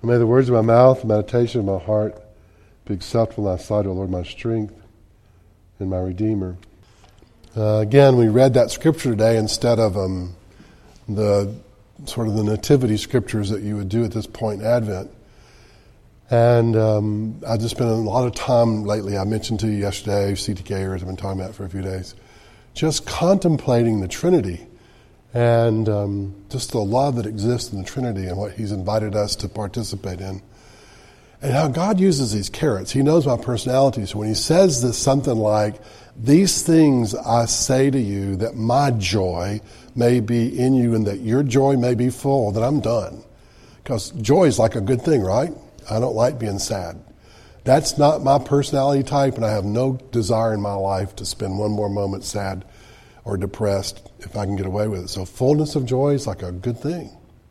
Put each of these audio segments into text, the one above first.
And may the words of my mouth, the meditation of my heart be acceptable in thy sight, O Lord, my strength and my Redeemer. Again, we read that scripture today instead of the sort of the nativity scriptures that you would do at this point in Advent. And I've just spent a lot of time lately, I mentioned to you yesterday, CTKers, I've been talking about it for a few days, just contemplating the Trinity and just the love that exists in the Trinity and what He's invited us to participate in. And how God uses these carrots. He knows my personality. So when He says this, something like, these things I say to you that my joy may be in you and that your joy may be full, then I'm done. Because joy is like a good thing, right? I don't like being sad. That's not my personality type, and I have no desire in my life to spend one more moment sad or depressed if I can get away with it. So fullness of joy is like a good thing.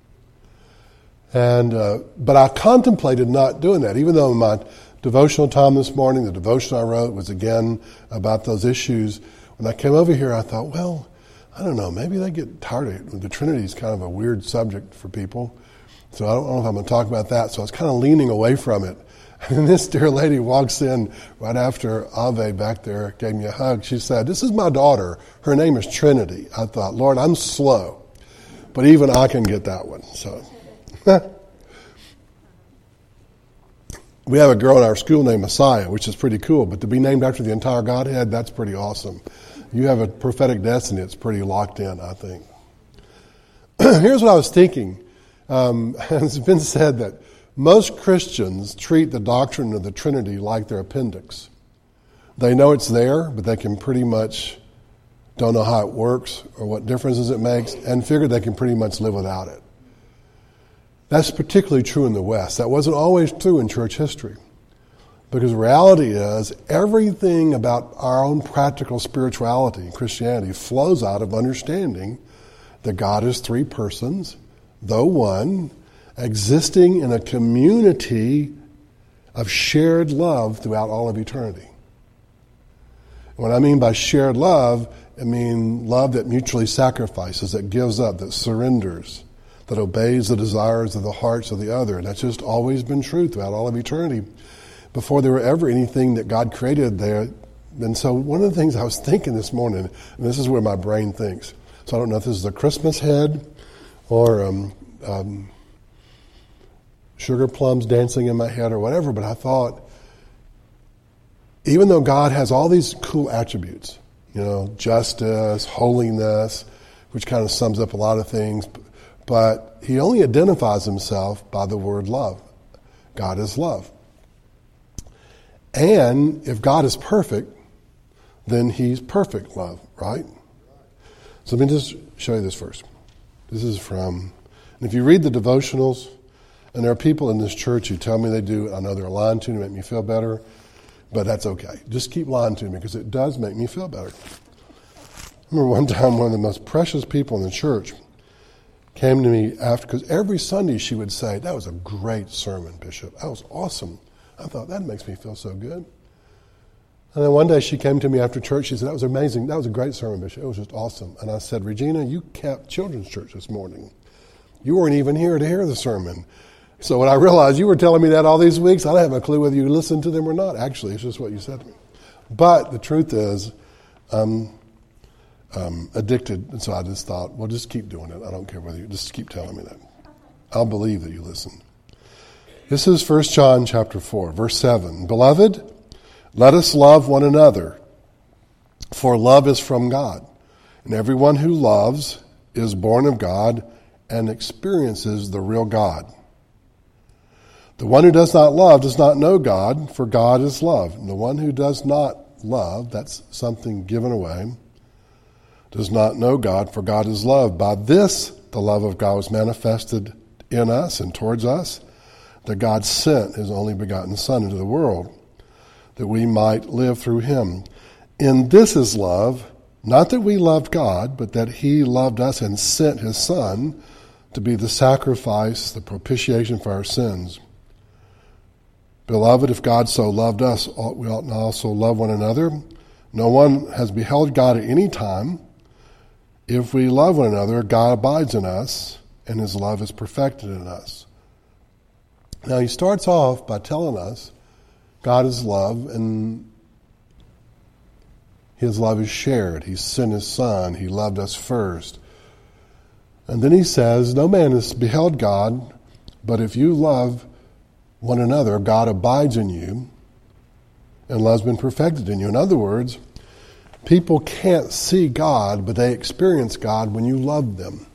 And but I contemplated not doing that, even though in my devotional time this morning, the devotion I wrote was again about those issues. When I came over here, I thought, well, I don't know, maybe they get tired of it. The Trinity is kind of a weird subject for people. So I don't know if I'm going to talk about that. So I was kind of leaning away from it. And this dear lady walks in right after Ave back there gave me a hug. She said, this is my daughter. Her name is Trinity. I thought, Lord, I'm slow, but even I can get that one. So we have a girl in our school named Messiah, which is pretty cool. But to be named after the entire Godhead, that's pretty awesome. You have a prophetic destiny. It's pretty locked in, I think. Here's what I was thinking. It's been said that most Christians treat the doctrine of the Trinity like their appendix. They know it's there, but they can pretty much don't know how it works or what differences it makes, and figure they can pretty much live without it. That's particularly true in the West. That wasn't always true in church history. Because the reality is, everything about our own practical spirituality, Christianity, flows out of understanding that God is three persons, though one, existing in a community of shared love throughout all of eternity. What I mean by shared love, I mean love that mutually sacrifices, that gives up, that surrenders, that obeys the desires of the hearts of the other. And that's just always been true throughout all of eternity. Before there were ever anything that God created there. And so one of the things I was thinking this morning, and this is where my brain thinks, so I don't know if this is a Christmas head or sugar plums dancing in my head or whatever, but I thought, even though God has all these cool attributes, justice, holiness, which kind of sums up a lot of things, but He only identifies Himself by the word love. God is love. And if God is perfect, then He's perfect love, right? So let me just show you this first. This is from, and if you read the devotionals, and there are people in this church who tell me they do it. I know they're lying to me to make me feel better, but that's okay. Just keep lying to me because it does make me feel better. I remember one time one of the most precious people in the church came to me after, because every Sunday she would say, that was a great sermon, Bishop. That was awesome. I thought, that makes me feel so good. And then one day she came to me after church. She said, that was amazing. That was a great sermon, Bishop. It was just awesome. And I said, Regina, you kept children's church this morning. You weren't even here to hear the sermon. So when I realized you were telling me that all these weeks, I don't have a clue whether you listened to them or not. Actually, it's just what you said to me. But the truth is, I'm addicted. And so I just thought, well, just keep doing it. I don't care whether you just keep telling me that. I'll believe that you listen. This is 1 John chapter 4, verse 7. Beloved, let us love one another, for love is from God. And everyone who loves is born of God and experiences the real God. The one who does not love does not know God, for God is love. And the one who does not love, that's something given away, does not know God, for God is love. By this the love of God was manifested in us and towards us, that God sent His only begotten Son into the world, that we might live through Him. In this is love, not that we loved God, but that He loved us and sent His Son to be the sacrifice, the propitiation for our sins. Beloved, if God so loved us, we ought not also love one another. No one has beheld God at any time. If we love one another, God abides in us, and His love is perfected in us. Now he starts off by telling us God is love, and his love is shared. He sent his Son. He loved us first. And then he says, no man has beheld God, but if you love one another, God abides in you, and love's been perfected in you. In other words, people can't see God, but they experience God when you love them.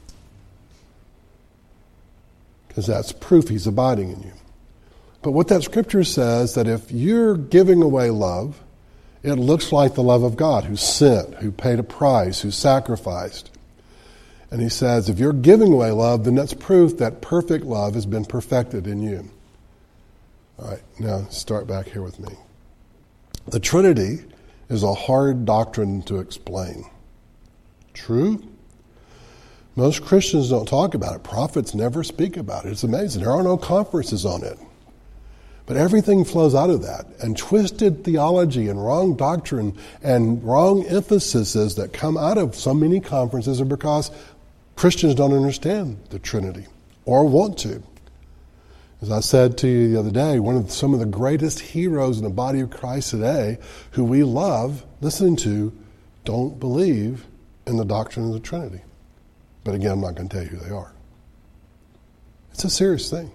Because that's proof he's abiding in you. But what that scripture says, that if you're giving away love, it looks like the love of God, who sent, who paid a price, who sacrificed. And he says, if you're giving away love, then that's proof that perfect love has been perfected in you. All right, now start back here with me. The Trinity is a hard doctrine to explain. True? Most Christians don't talk about it. Prophets never speak about it. It's amazing. There are no conferences on it. But everything flows out of that. And twisted theology and wrong doctrine and wrong emphases that come out of so many conferences are because Christians don't understand the Trinity or want to. As I said to you the other day, some of the greatest heroes in the body of Christ today who we love, listen to, don't believe in the doctrine of the Trinity. But again, I'm not going to tell you who they are. It's a serious thing.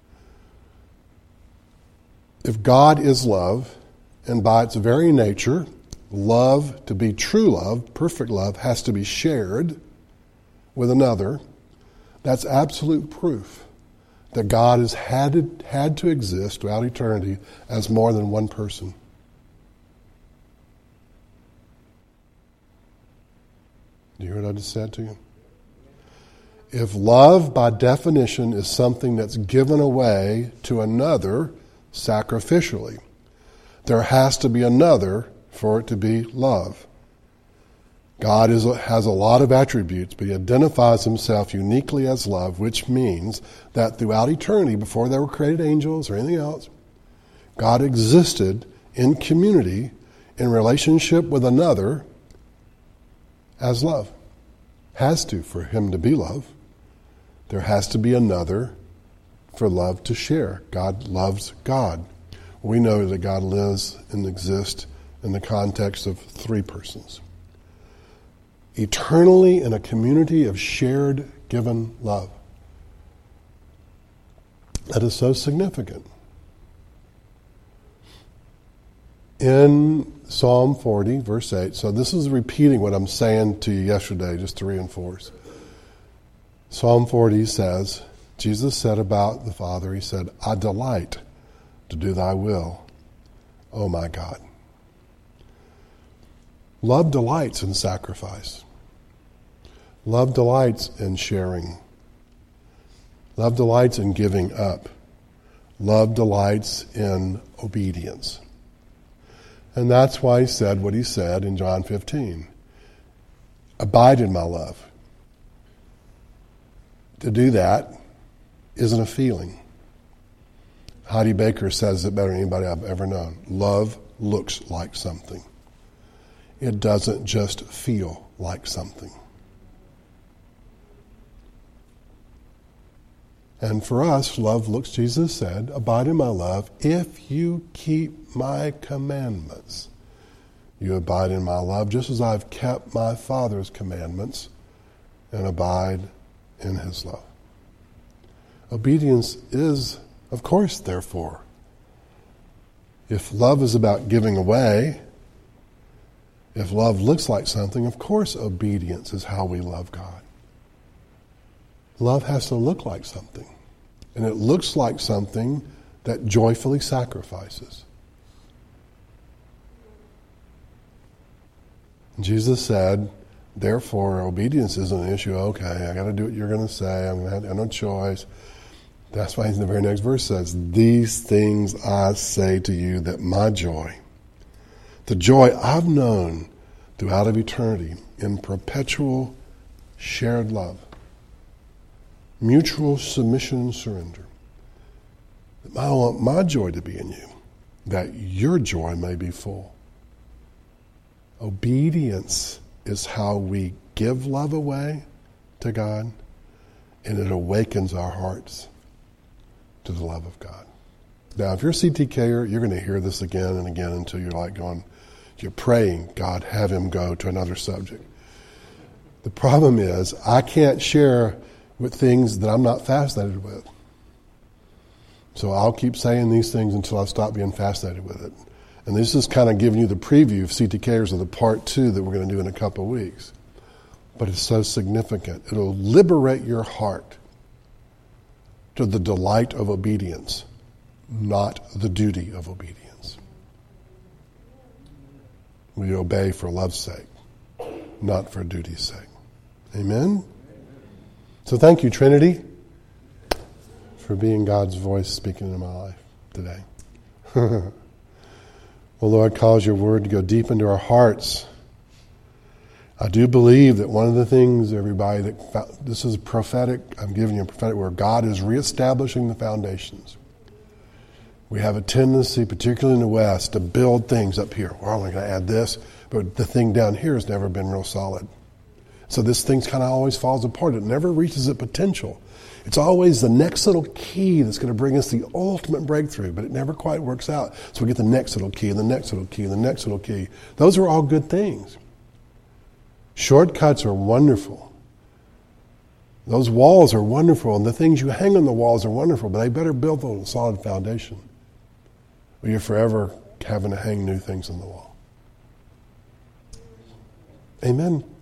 If God is love, and by its very nature, love, to be true love, perfect love, has to be shared with another, that's absolute proof that God has had to exist throughout eternity as more than one person. Do you hear what I just said to you? If love, by definition, is something that's given away to another sacrificially, there has to be another for it to be love. God has a lot of attributes, but he identifies himself uniquely as love, which means that throughout eternity, before there were created angels or anything else, God existed in community, in relationship with another, as love. Has to, for him to be love. There has to be another for love to share. God loves God. We know that God lives and exists in the context of three persons. Eternally in a community of shared, given love. That is so significant. In Psalm 40, verse 8, so this is repeating what I'm saying to you yesterday, just to reinforce. Psalm 40 says, Jesus said about the Father, he said, I delight to do thy will, O my God. Love delights in sacrifice. Love delights in sharing. Love delights in giving up. Love delights in obedience. And that's why he said what he said in John 15. Abide in my love. To do that isn't a feeling. Heidi Baker says it better than anybody I've ever known. Love looks like something. It doesn't just feel like something. And for us, love looks, Jesus said, abide in my love if you keep my commandments. You abide in my love just as I've kept my Father's commandments and abide in his love. Obedience is, of course, therefore. If love is about giving away, if love looks like something, of course obedience is how we love God. Love has to look like something. And it looks like something that joyfully sacrifices. Jesus said, therefore, obedience isn't an issue. Okay, I got to do what you're going to say. I'm going to have no choice. That's why in the very next verse says, these things I say to you that my joy, the joy I've known throughout of eternity in perpetual shared love, mutual submission and surrender. I want my joy to be in you, that your joy may be full. Obedience is how we give love away to God, and it awakens our hearts. to the love of God. Now, if you're a CTKer, you're going to hear this again and again until you're like going, you're praying, God, have him go to another subject. The problem is, I can't share with things that I'm not fascinated with. So I'll keep saying these things until I stop being fascinated with it. And this is kind of giving you the preview of CTKers of the part 2 that we're going to do in a couple of weeks. But it's so significant. It'll liberate your heart to the delight of obedience, not the duty of obedience. We obey for love's sake, not for duty's sake. Amen? So thank you, Trinity, for being God's voice speaking in my life today. Well, Lord, cause your word to go deep into our hearts. I do believe that one of the things, everybody, this is prophetic. I'm giving you a prophetic word. God is reestablishing the foundations. We have a tendency, particularly in the West, to build things up here. We're only going to add this, but the thing down here has never been real solid. So this thing kind of always falls apart. It never reaches its potential. It's always the next little key that's going to bring us the ultimate breakthrough, but it never quite works out. So we get the next little key and the next little key and the next little key. Those are all good things. Shortcuts are wonderful. Those walls are wonderful, and the things you hang on the walls are wonderful, but they better build a solid foundation, or you're forever having to hang new things on the wall. Amen.